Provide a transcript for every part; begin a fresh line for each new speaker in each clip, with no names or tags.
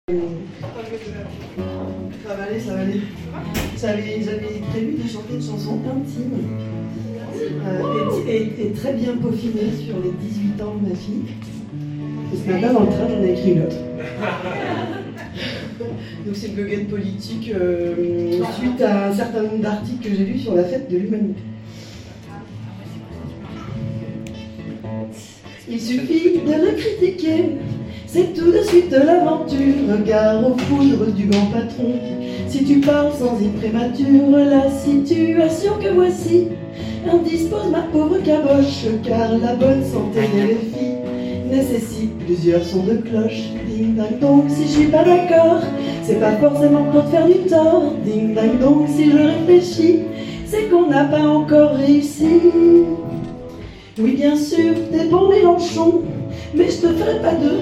Ça va aller, ça va aller. J'avais prévu de chanter une chanson intime et très bien peaufinée sur les 18 ans de ma fille. Et ce matin, dans le train, j'en ai écrit une autre. Donc c'est une goguette politique suite à un certain nombre d'articles que j'ai lus sur la fête de l'humanité. Il suffit de le critiquer, c'est tout de suite l'aventure. Gare aux foudres du grand patron. Si tu parles sans imprimature, la situation que voici indispose ma pauvre caboche, car la bonne santé des filles nécessite plusieurs sons de cloche. Ding ding dong, si je suis pas d'accord, c'est pas forcément pour te faire du tort. Ding ding dong, si je réfléchis, c'est qu'on n'a pas encore réussi. Oui, bien sûr, t'es bon Mélenchon, mais je te ferai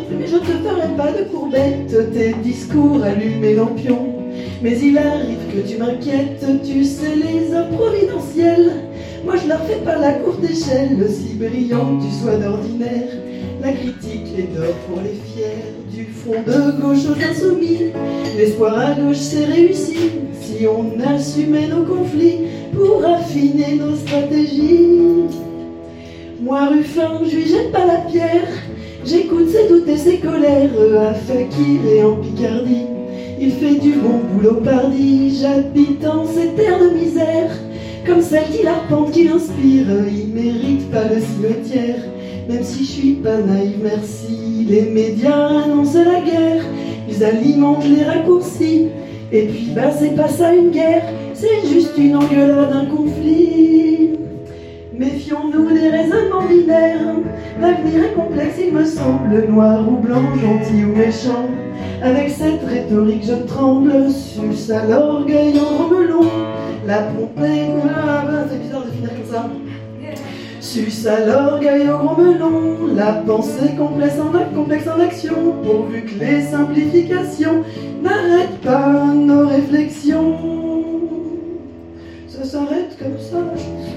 pas de courbettes. Tes discours allument lampions, mais il arrive que tu m'inquiètes. Tu sais, les hommes providentiels, moi je leur fais pas la courte échelle. Si brillant tu sois d'ordinaire, la critique est d'or pour les fiers. Du front de gauche aux insoumis, l'espoir à gauche c'est réussi. Si on assumait nos conflits pour affiner nos stratégies. Moi Ruffin, je lui jette pas la pierre, j'écoute ses doutes et ses colères. À Fakir et en Picardie, il fait du bon boulot pardi. J'habite en ces terres de misère, comme celle qui l'arpente, qui l'inspire. Il mérite pas le cimetière, même si je suis pas naïve, merci. Les médias annoncent la guerre, ils alimentent les raccourcis. Et puis bah c'est pas ça une guerre, c'est juste une engueulade, un conflit. Méfions-nous des raisonnements binaires, l'avenir est complexe il me semble. Noir ou blanc, gentil ou méchant, avec cette rhétorique je tremble. Suce à l'orgueil en remelon, la pompée, c'est bizarre de finir comme ça. Suce à l'orgueil au grand melon, la pensée complexe en action, pourvu que les simplifications n'arrêtent pas nos réflexions. Ça s'arrête comme ça la chanson.